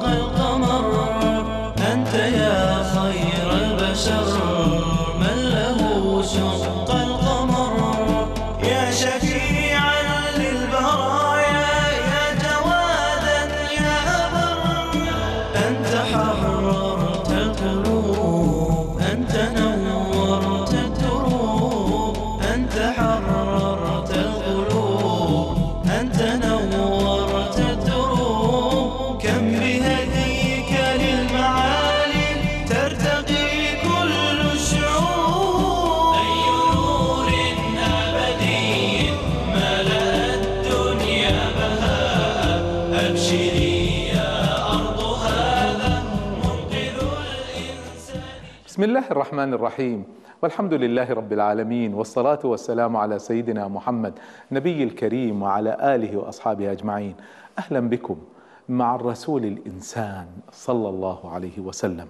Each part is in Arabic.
القمر. أنت يا خير البشر من له شق القمر. يا شفيعا للبرايا يا جوادا يا أبر. أنت حررت القلوب أنت نورت الدروب. أنت حررت القلوب أنت نورت الدروب. كم بهديك للمعالي ترتقي كل الشعوب. أي نور أبدي ملأ الدنيا بهاء. أبشري يا أرض هذا منقذ الإنسان. بسم الله الرحمن الرحيم، والحمد لله رب العالمين، والصلاة والسلام على سيدنا محمد نبي الكريم وعلى آله وأصحابه أجمعين. أهلا بكم مع الرسول الإنسان صلى الله عليه وسلم.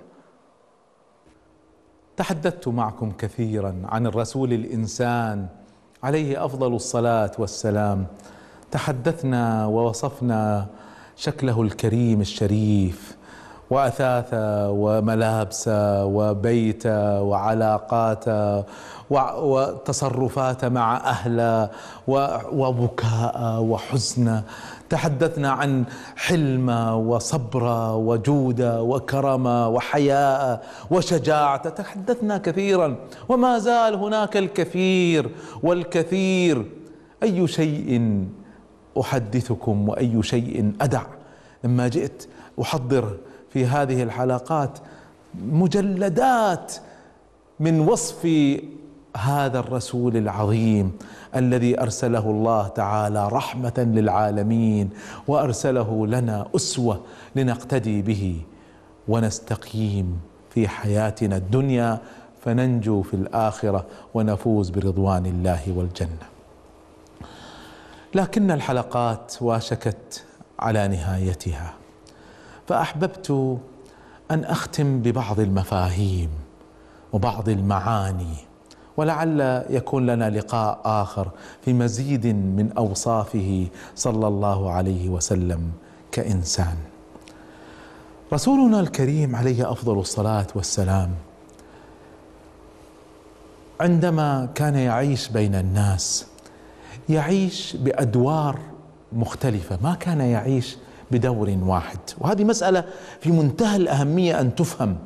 تحدثت معكم كثيرا عن الرسول الإنسان عليه أفضل الصلاة والسلام. تحدثنا ووصفنا شكله الكريم الشريف وأثاثه وملابسه وبيته وعلاقاته وتصرفاته مع أهله وبكاءه وحزنه. تحدثنا عن حلمه وصبره وجوده وكرمه وحياءه وشجاعته. تحدثنا كثيرا وما زال هناك الكثير والكثير. أي شيء أحدثكم وأي شيء أدع. لما جئت أحضر في هذه الحلقات مجلدات من وصف هذا الرسول العظيم الذي أرسله الله تعالى رحمة للعالمين، وأرسله لنا أسوة لنقتدي به ونستقيم في حياتنا الدنيا فننجو في الآخرة ونفوز برضوان الله والجنة. لكن الحلقات واشكت على نهايتها، فأحببت أن أختم ببعض المفاهيم وبعض المعاني، ولعل يكون لنا لقاء آخر في مزيد من أوصافه صلى الله عليه وسلم كإنسان. رسولنا الكريم عليه أفضل الصلاة والسلام عندما كان يعيش بين الناس يعيش بأدوار مختلفة، ما كان يعيش بدور واحد. وهذه مسألة في منتهى الأهمية أن تفهم،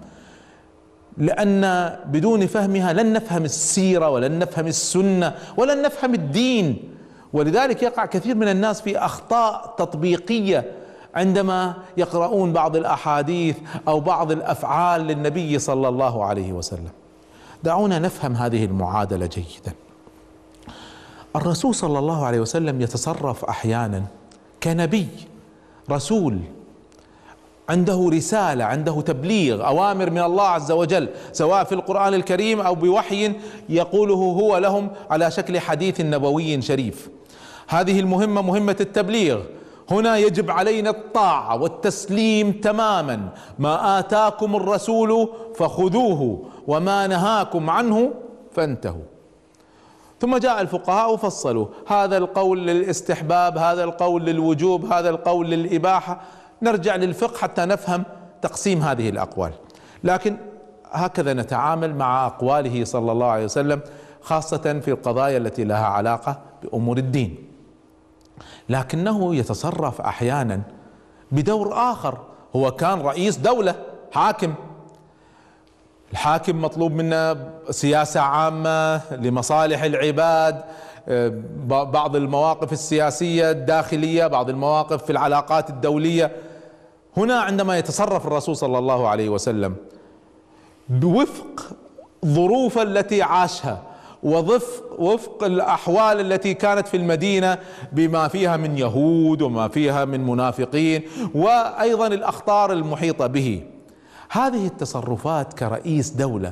لأن بدون فهمها لن نفهم السيرة ولن نفهم السنة ولن نفهم الدين. ولذلك يقع كثير من الناس في أخطاء تطبيقية عندما يقرؤون بعض الأحاديث أو بعض الأفعال للنبي صلى الله عليه وسلم. دعونا نفهم هذه المعادلة جيدا. الرسول صلى الله عليه وسلم يتصرف أحيانا كنبي رسول، عنده رسالة، عنده تبليغ أوامر من الله عز وجل، سواء في القرآن الكريم أو بوحي يقوله هو لهم على شكل حديث نبوي شريف. هذه المهمة مهمة التبليغ. هنا يجب علينا الطاعة والتسليم تماما. ما آتاكم الرسول فخذوه وما نهاكم عنه فانتهوا. ثم جاء الفقهاء وفصلوا هذا القول للاستحباب، هذا القول للوجوب، هذا القول للإباحة. نرجع للفقه حتى نفهم تقسيم هذه الأقوال. لكن هكذا نتعامل مع أقواله صلى الله عليه وسلم، خاصة في القضايا التي لها علاقة بأمور الدين. لكنه يتصرف أحيانا بدور آخر. هو كان رئيس دولة، حاكم. الحاكم مطلوب منا سياسة عامة لمصالح العباد، بعض المواقف السياسية الداخلية، بعض المواقف في العلاقات الدولية. هنا عندما يتصرف الرسول صلى الله عليه وسلم بوفق ظروف التي عاشها ووفق الأحوال التي كانت في المدينة بما فيها من يهود وما فيها من منافقين وأيضا الأخطار المحيطة به. هذه التصرفات كرئيس دولة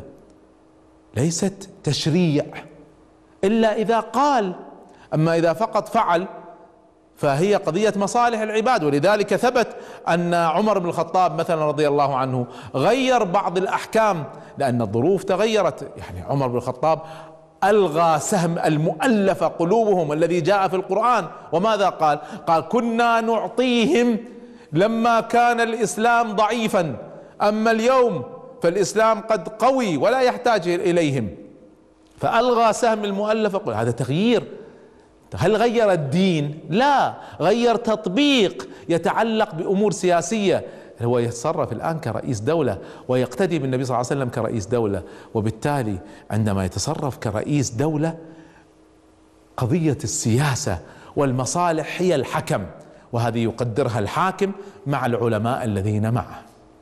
ليست تشريع إلا إذا قال، أما إذا فقط فعل فهي قضية مصالح العباد. ولذلك ثبت أن عمر بن الخطاب مثلا رضي الله عنه غير بعض الأحكام لأن الظروف تغيرت. يعني عمر بن الخطاب ألغى سهم المؤلف قلوبهم الذي جاء في القرآن، وماذا قال؟ قال كنا نعطيهم لما كان الإسلام ضعيفا، أما اليوم فالإسلام قد قوي ولا يحتاج إليهم، فألغى سهم المؤلفة. هذا تغيير. هل غير الدين؟ لا، غير تطبيق يتعلق بأمور سياسية. هو يتصرف الآن كرئيس دولة ويقتدي بالنبي صلى الله عليه وسلم كرئيس دولة، وبالتالي عندما يتصرف كرئيس دولة قضية السياسة والمصالح هي الحكم، وهذه يقدرها الحاكم مع العلماء الذين معه.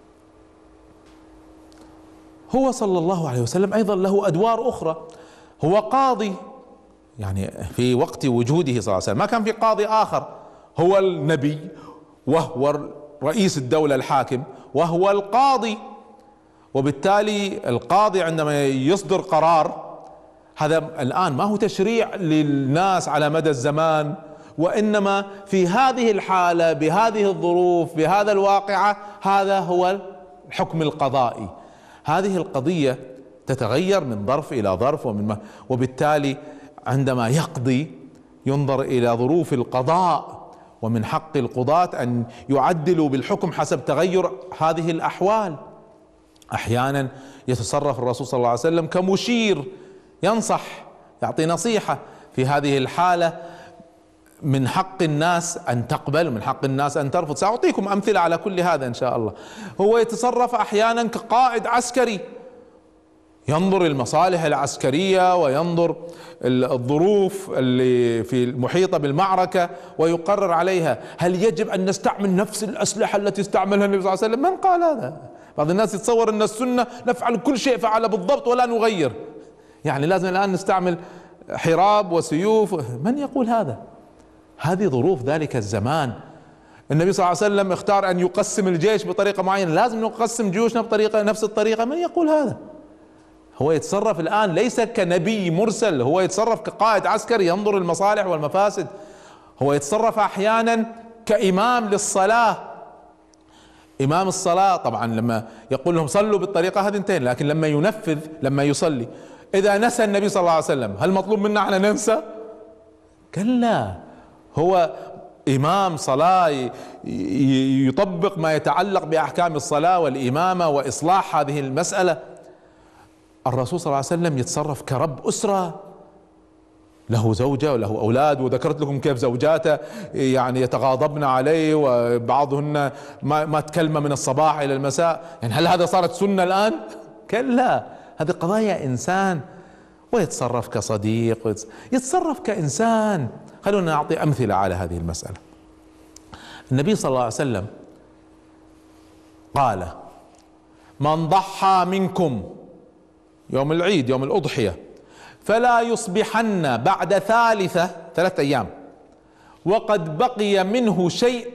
هو صلى الله عليه وسلم أيضا له أدوار أخرى. هو قاضي، يعني في وقت وجوده صلى الله عليه وسلم ما كان في قاضي آخر، هو النبي وهو رئيس الدولة الحاكم وهو القاضي، وبالتالي القاضي عندما يصدر قرار هذا الآن ما هو تشريع للناس على مدى الزمان، وإنما في هذه الحالة بهذه الظروف بهذا الواقعة هذا هو الحكم القضائي. هذه القضية تتغير من ظرف إلى ظرف وبالتالي عندما يقضي ينظر إلى ظروف القضاء، ومن حق القضاة أن يعدلوا بالحكم حسب تغير هذه الأحوال. أحيانا يتصرف الرسول صلى الله عليه وسلم كمشير، ينصح، يعطي نصيحة. في هذه الحالة من حق الناس أن تقبل ومن حق الناس أن ترفض. سأعطيكم أمثلة على كل هذا إن شاء الله. هو يتصرف أحيانا كقائد عسكري، ينظر المصالح العسكرية وينظر الظروف اللي في المحيطة بالمعركة ويقرر عليها. هل يجب أن نستعمل نفس الأسلحة التي استعملها النبي صلى الله عليه وسلم؟ من قال هذا؟ بعض الناس يتصور أن السنة نفعل كل شيء فعل بالضبط ولا نغير، يعني لازم الآن نستعمل حراب وسيوف. من يقول هذا؟ هذه ظروف ذلك الزمان. النبي صلى الله عليه وسلم اختار أن يقسم الجيش بطريقة معينة، لازم نقسم جيوشنا بطريقة نفس الطريقة. من يقول هذا؟ هو يتصرف الآن ليس كنبي مرسل، هو يتصرف كقائد عسكري ينظر المصالح والمفاسد. هو يتصرف أحيانا كإمام للصلاة. إمام الصلاة طبعا لما يقول لهم صلوا بالطريقة هذه انتهينا، لكن لما ينفذ لما يصلي إذا نسى النبي صلى الله عليه وسلم هل مطلوب منا احنا ننسى؟ كلا، هو إمام صلاة يطبق ما يتعلق بأحكام الصلاة والإمامة وإصلاح هذه المسألة. الرسول صلى الله عليه وسلم يتصرف كرب أسرة، له زوجة وله أولاد، وذكرت لكم كيف زوجاته يعني يتغاضبن عليه وبعضهن ما تكلم من الصباح إلى المساء. يعني هل هذا صارت سنة الآن؟ كلا، هذه قضايا إنسان، ويتصرف كصديق، يتصرف كإنسان. خلونا نعطي أمثلة على هذه المسألة. النبي صلى الله عليه وسلم قال: من ضحى منكم يوم العيد يوم الأضحية فلا يصبحن بعد ثلاث أيام وقد بقي منه شيء،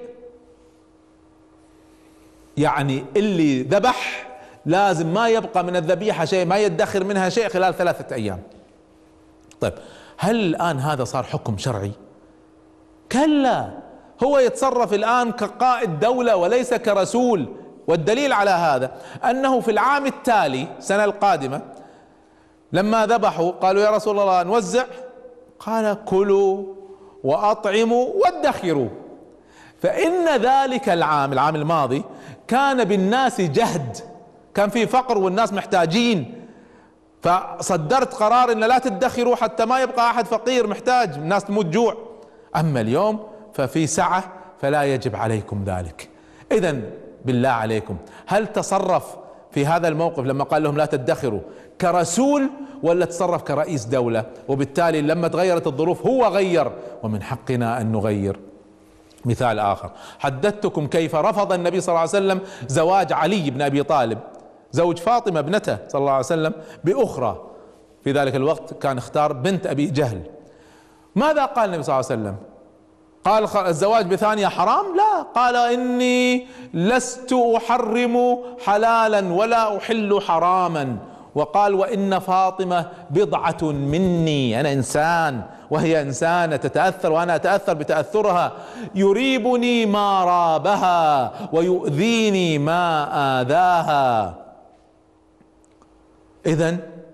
يعني اللي ذبح لازم ما يبقى من الذبيحة شيء، ما يدخر منها شيء خلال 3 أيام. طيب هل الآن هذا صار حكم شرعي؟ كلا، هو يتصرف الآن كقائد دولة وليس كرسول. والدليل على هذا أنه في العام التالي السنة القادمة لما ذبحوا قالوا: يا رسول الله نوزع؟ قال: كلوا وأطعموا وادخروا. فإن ذلك العام الماضي كان بالناس جهد، كان في فقر والناس محتاجين، فصدرت قرار ان لا تدخروا حتى ما يبقى احد فقير محتاج، الناس تموت جوع. اما اليوم ففي سعة فلا يجب عليكم ذلك. اذا بالله عليكم هل تصرف في هذا الموقف لما قال لهم لا تدخروا كرسول ولا تصرف كرئيس دولة؟ وبالتالي لما تغيرت الظروف هو غير، ومن حقنا ان نغير. مثال اخر، حدثتكم كيف رفض النبي صلى الله عليه وسلم زواج علي بن ابي طالب زوج فاطمة ابنته صلى الله عليه وسلم بأخرى. في ذلك الوقت كان اختار بنت أبي جهل. ماذا قال النبي صلى الله عليه وسلم؟ قال الزواج بثانية حرام؟ لا، قال: إني لست أحرم حلالا ولا أحل حراما. وقال: وإن فاطمة بضعة مني، أنا إنسان وهي إنسانة تتأثر وأنا أتأثر بتأثرها، يريبني ما رابها ويؤذيني ما آذاها. إذن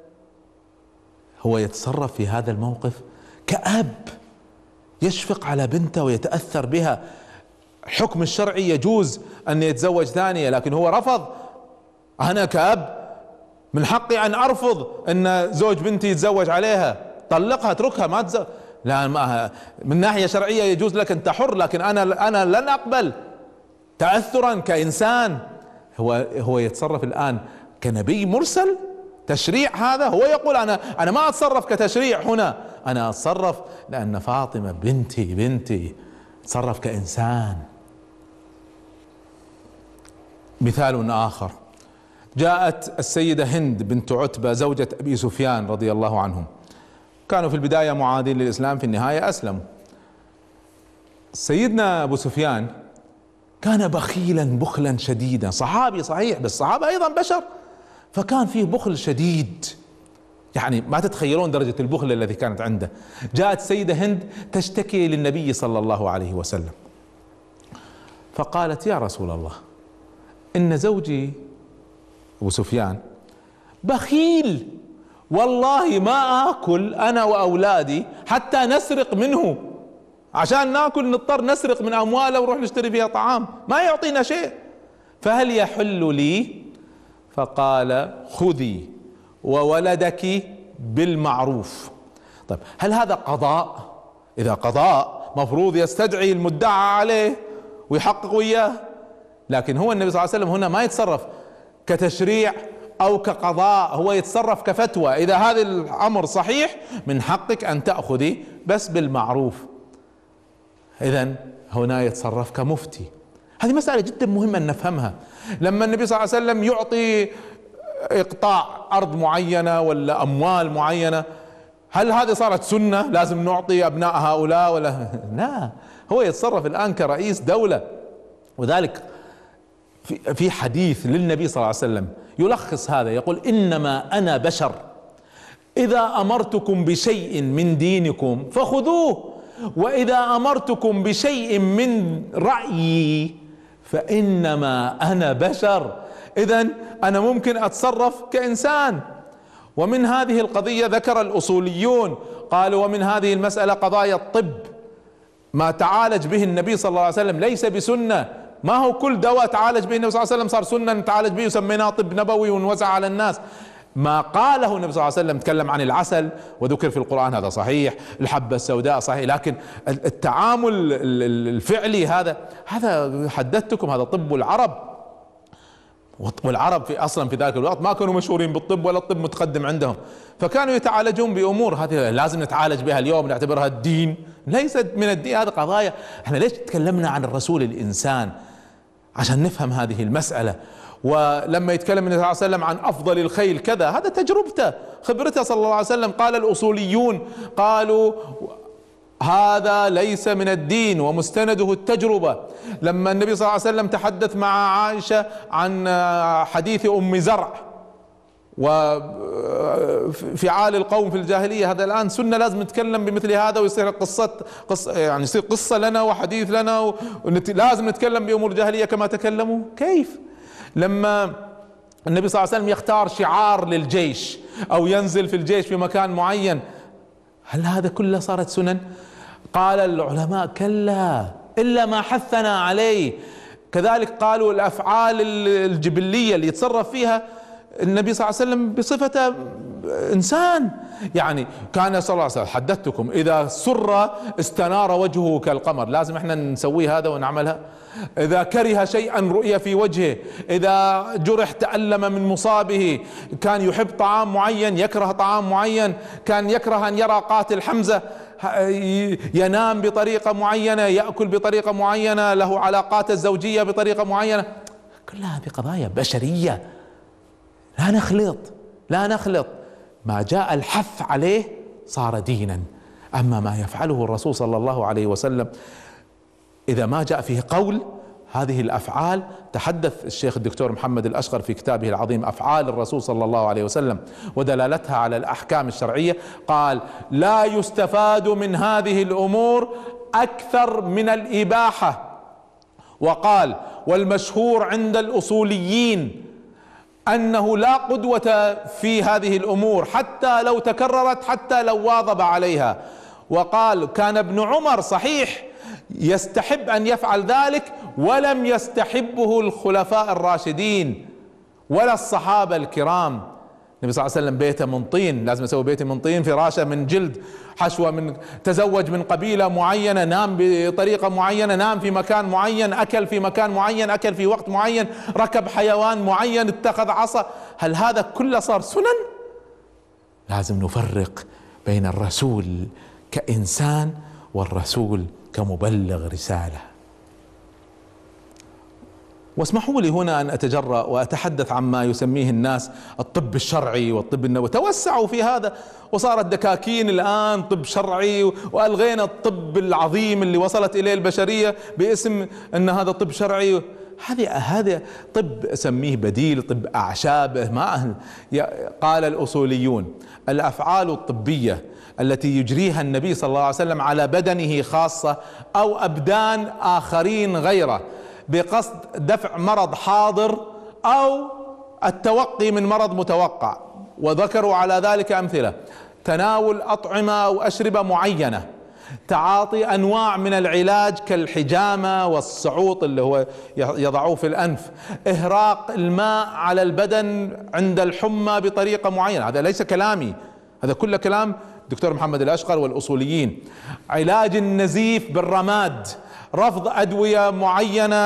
هو يتصرف في هذا الموقف كأب يشفق على بنته ويتأثر بها. الحكم الشرعي يجوز أن يتزوج ثانية، لكن هو رفض. أنا كأب من حقي أن أرفض أن زوج بنتي يتزوج عليها، طلقها اتركها ما تزوج. لا، ما من ناحية شرعية يجوز لك، أنت حر، لكن أنا لن أقبل تأثرا كإنسان. هو يتصرف الآن كنبي مرسل، تشريع هذا. هو يقول أنا ما أتصرف كتشريع هنا، أنا أتصرف لأن فاطمة بنتي أتصرف كإنسان. مثال آخر، جاءت السيدة هند بنت عتبة زوجة أبي سفيان رضي الله عنهم، كانوا في البداية معادين للإسلام، في النهاية أسلموا. سيدنا أبو سفيان كان بخيلا بخلا شديدا، صحابي صحيح بس صحابة أيضا بشر، فكان فيه بخل شديد، يعني ما تتخيلون درجة البخل الذي كانت عنده. جاءت السيدة هند تشتكي للنبي صلى الله عليه وسلم، فقالت: يا رسول الله، إن زوجي أبو سفيان بخيل، والله ما آكل أنا وأولادي حتى نسرق منه، عشان ناكل نضطر نسرق من أمواله ونروح نشتري فيها طعام، ما يعطينا شيء، فهل يحل لي؟ فقال: خذي وولدك بالمعروف. طيب، هل هذا قضاء؟ إذا قضاء مفروض يستدعي المدعى عليه ويحقق وياه، لكن هو النبي صلى الله عليه وسلم هنا ما يتصرف كتشريع أو كقضاء، هو يتصرف كفتوى. إذا هذا الأمر صحيح من حقك أن تأخذي بس بالمعروف. إذن هنا يتصرف كمفتي. هذه مسألة جدا مهمة أن نفهمها. لما النبي صلى الله عليه وسلم يعطي إقطاع أرض معينة ولا أموال معينة، هل هذه صارت سنة لازم نعطي أبناء هؤلاء ولا لا؟ هو يتصرف الآن كرئيس دولة. وذلك في حديث للنبي صلى الله عليه وسلم يلخص هذا، يقول: إنما أنا بشر، إذا أمرتكم بشيء من دينكم فخذوه، وإذا أمرتكم بشيء من رأيي فإنما أنا بشر. إذن أنا ممكن أتصرف كإنسان. ومن هذه القضية ذكر الأصوليون، قالوا: ومن هذه المسألة قضايا الطب، ما تعالج به النبي صلى الله عليه وسلم ليس بسنة، ما هو كل دواء تعالج به النبي صلى الله عليه وسلم صار سنة نتعالج به وسميناه طب نبوي ونوزع على الناس. ما قاله النبي صلى الله عليه وسلم، تكلم عن العسل وذكر في القرآن، هذا صحيح، الحبة السوداء صحيح، لكن التعامل الفعلي هذا حدثتكم، هذا طب العرب. والعرب في اصلا في ذلك الوقت ما كانوا مشهورين بالطب ولا الطب متقدم عندهم، فكانوا يتعالجون بامور هذه لازم نتعالج بها اليوم نعتبرها الدين، ليست من الدين. هذه قضايا. احنا ليش تكلمنا عن الرسول الانسان؟ عشان نفهم هذه المسألة. ولما يتكلم النبي صلى الله عليه وسلم عن افضل الخيل كذا، هذا تجربته خبرته صلى الله عليه وسلم. قال الاصوليون قالوا هذا ليس من الدين ومستنده التجربة. لما النبي صلى الله عليه وسلم تحدث مع عائشة عن حديث أم زرع وفعال القوم في الجاهلية، هذا الآن سنة لازم نتكلم بمثل هذا، ويصير قصة يعني يصير قصة لنا وحديث لنا، لازم نتكلم بأمور الجاهلية كما تكلموا. كيف لما النبي صلى الله عليه وسلم يختار شعار للجيش أو ينزل في الجيش في مكان معين، هل هذا كله صارت سنن؟ قال العلماء: كلا، إلا ما حثنا عليه. كذلك قالوا الأفعال الجبلية اللي يتصرف فيها النبي صلى الله عليه وسلم بصفته إنسان، يعني كان صلى الله عليه وسلم، حدثتكم، إذا سر استنار وجهه كالقمر، لازم احنا نسوي هذا ونعملها. إذا كره شيئا رؤي في وجهه، إذا جرح تألم من مصابه، كان يحب طعام معين يكره طعام معين، كان يكره أن يرى قاتل حمزة، ينام بطريقة معينة، يأكل بطريقة معينة، له علاقات الزوجية بطريقة معينة. كل هذه قضايا بشرية، لا نخلط. ما جاء الحث عليه صار دينا. أما ما يفعله الرسول صلى الله عليه وسلم إذا ما جاء فيه قول، هذه الأفعال، تحدث الشيخ الدكتور محمد الأشقر في كتابه العظيم أفعال الرسول صلى الله عليه وسلم ودلالتها على الأحكام الشرعية، قال: لا يستفاد من هذه الأمور أكثر من الإباحة. وقال: والمشهور عند الأصوليين أنه لا قدوة في هذه الأمور حتى لو تكررت، حتى لو واظب عليها. وقال: كان ابن عمر صحيح يستحب أن يفعل ذلك، ولم يستحبه الخلفاء الراشدين ولا الصحابة الكرام. النبي صلى الله عليه وسلم بيته من طين، لازم يسوي بيته من طين، فراشه من جلد، حشوة من، تزوج من قبيلة معينة، نام بطريقة معينة، نام في مكان معين، أكل في مكان معين، أكل في وقت معين، ركب حيوان معين، اتخذ عصا. هل هذا كله صار سنن؟ لازم نفرق بين الرسول كإنسان والرسول كمبلغ رسالة. واسمحوا لي هنا أن أتجرأ وأتحدث عما يسميه الناس الطب الشرعي والطب النبوي. توسعوا في هذا وصارت دكاكين الآن طب شرعي، وألغينا الطب العظيم اللي وصلت إليه البشرية باسم أن هذا طب شرعي. هذا طب أسميه بديل، طب أعشاب. ما قال الأصوليون الأفعال الطبية التي يجريها النبي صلى الله عليه وسلم على بدنه خاصة أو أبدان آخرين غيره بقصد دفع مرض حاضر أو التوقي من مرض متوقع، وذكروا على ذلك أمثلة: تناول أطعمة أو أشربة معينة، تعاطي أنواع من العلاج كالحجامة والصعوط اللي هو يضعوه في الأنف، إهراق الماء على البدن عند الحمى بطريقة معينة. هذا ليس كلامي، هذا كله كلام دكتور محمد الأشقر والأصوليين. علاج النزيف بالرماد، رفض أدوية معينة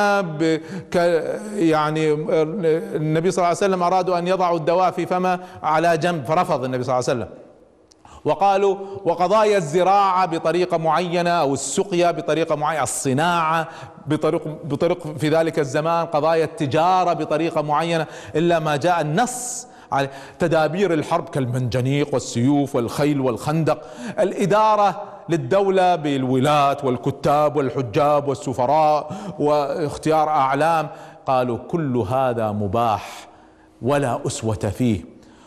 يعني النبي صلى الله عليه وسلم أرادوا أن يضعوا الدواء في فمه على جنب فرفض النبي صلى الله عليه وسلم. وقالوا وقضايا الزراعة بطريقة معينة أو السقيا بطريقة معينة، الصناعة بطريق في ذلك الزمان، قضايا التجارة بطريقة معينة، إلا ما جاء النص على تدابير الحرب كالمنجنيق والسيوف والخيل والخندق، الإدارة للدولة بالولاة والكتاب والحجاب والسفراء واختيار أعلام. قالوا كل هذا مباح ولا أسوة فيه.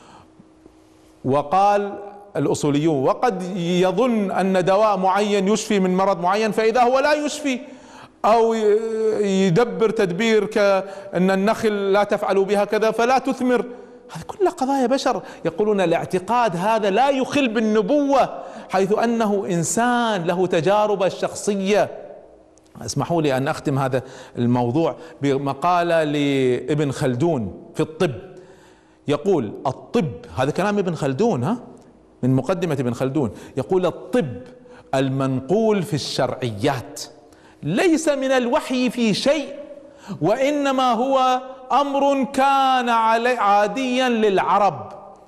وقال الأصوليون وقد يظن أن دواء معين يشفي من مرض معين، فإذا هو لا يشفي أو يدبر تدبير كأن النخل لا تفعلوا بها كذا فلا تثمر، هذه كلها قضايا بشر. يقولون الاعتقاد هذا لا يخل بالنبوة، حيث أنه إنسان له تجارب الشخصية. اسمحوا لي أن أختم هذا الموضوع بمقالة لابن خلدون في الطب. يقول الطب، هذا كلام ابن خلدون من مقدمة ابن خلدون، يقول الطب المنقول في الشرعيات ليس من الوحي في شيء، وإنما هو أمر كان عاديا للعرب.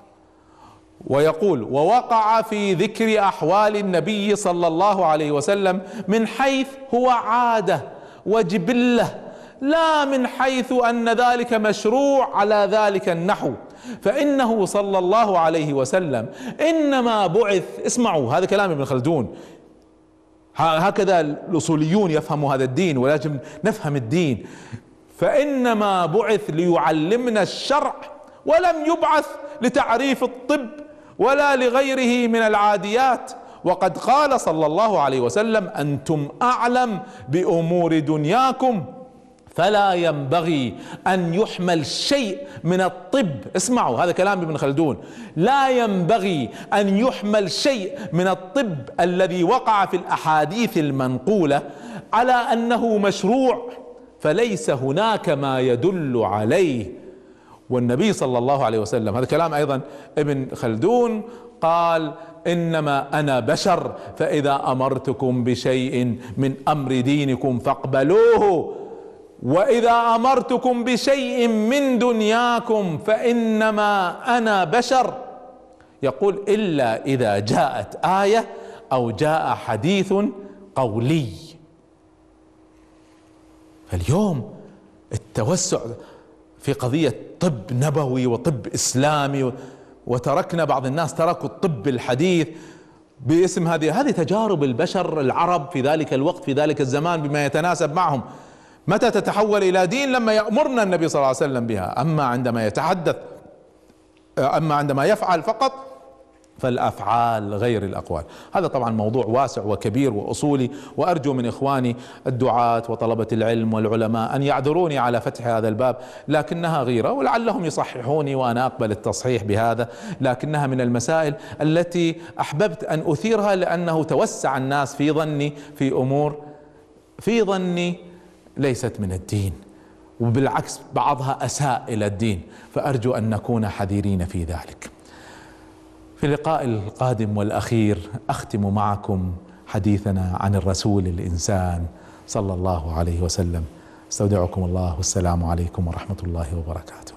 ويقول ووقع في ذكر أحوال النبي صلى الله عليه وسلم من حيث هو عادة وجبلة، لا من حيث أن ذلك مشروع على ذلك النحو، فإنه صلى الله عليه وسلم إنما بعث. اسمعوا هذا كلام ابن خلدون، هكذا الأصوليون يفهموا هذا الدين، ولازم نفهم الدين. فإنما بعث ليعلمنا الشرع، ولم يبعث لتعريف الطب ولا لغيره من العاديات. وقد قال صلى الله عليه وسلم أنتم أعلم بأمور دنياكم، فلا ينبغي أن يحمل شيء من الطب. اسمعوا هذا كلام ابن خلدون، لا ينبغي أن يحمل شيء من الطب الذي وقع في الأحاديث المنقولة على أنه مشروع، فليس هناك ما يدل عليه. والنبي صلى الله عليه وسلم، هذا كلام أيضا ابن خلدون، قال إنما أنا بشر، فإذا أمرتكم بشيء من أمر دينكم فاقبلوه، وإذا أمرتكم بشيء من دنياكم فإنما أنا بشر. يقول إلا إذا جاءت آية أو جاء حديث قولي. فاليوم التوسع في قضية طب نبوي وطب إسلامي، وتركنا بعض الناس تركوا الطب الحديث باسم هذه تجارب البشر العرب في ذلك الوقت في ذلك الزمان بما يتناسب معهم. متى تتحول إلى دين؟ لما يأمرنا النبي صلى الله عليه وسلم بها. أما عندما يتحدث، أما عندما يفعل فقط، فالأفعال غير الأقوال. هذا طبعا موضوع واسع وكبير وأصولي، وأرجو من إخواني الدعاة وطلبة العلم والعلماء أن يعذروني على فتح هذا الباب، لكنها غيرة، ولعلهم يصححوني وأنا أقبل التصحيح بهذا، لكنها من المسائل التي أحببت أن أثيرها، لأنه توسع الناس في ظني في أمور في ظني ليست من الدين، وبالعكس بعضها أساء إلى الدين، فأرجو أن نكون حذرين في ذلك. في اللقاء القادم والأخير أختم معكم حديثنا عن الرسول الإنسان صلى الله عليه وسلم. استودعكم الله، والسلام عليكم ورحمة الله وبركاته.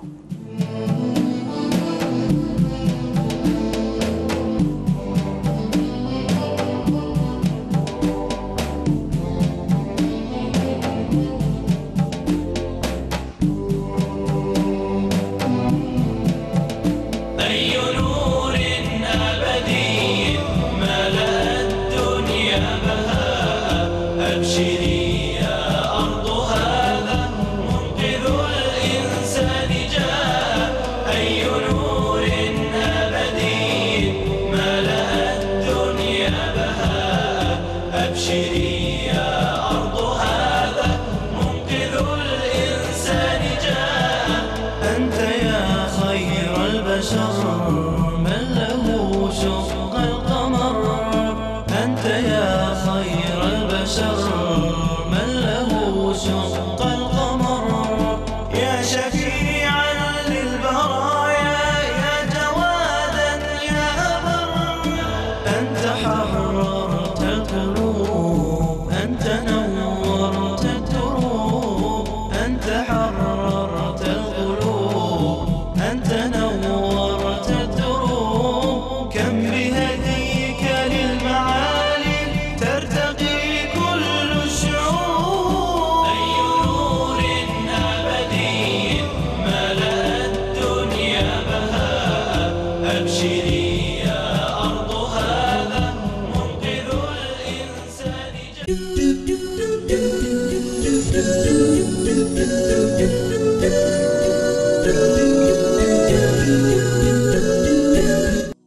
من له شق القمر يا شفيع